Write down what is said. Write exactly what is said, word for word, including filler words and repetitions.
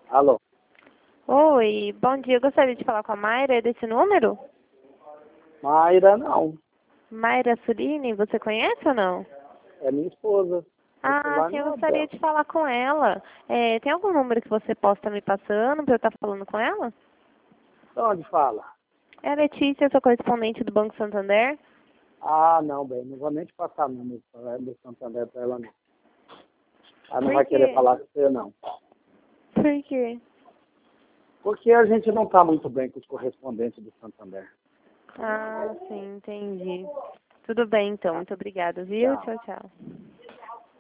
Alô? Oi, bom dia. Eu gostaria de falar com a Mayra, é desse número? Mayra, não. Mayra Surini, você conhece ou não? É minha esposa. Ah, sim, eu gostaria de falar com ela. É, tem algum número que você possa estar me passando para eu estar falando com ela? De onde fala? É a Letícia, eu sou correspondente do Banco Santander. Ah, não, bem, não vou nem te passar número do Santander para ela, não. Ela não Por vai querer quê? falar com você, não. Por quê? Porque a gente não está muito bem com os correspondentes do Santander. Ah, sim, entendi. Tudo bem, então. Muito obrigada, viu? Tchau. Tchau, tchau.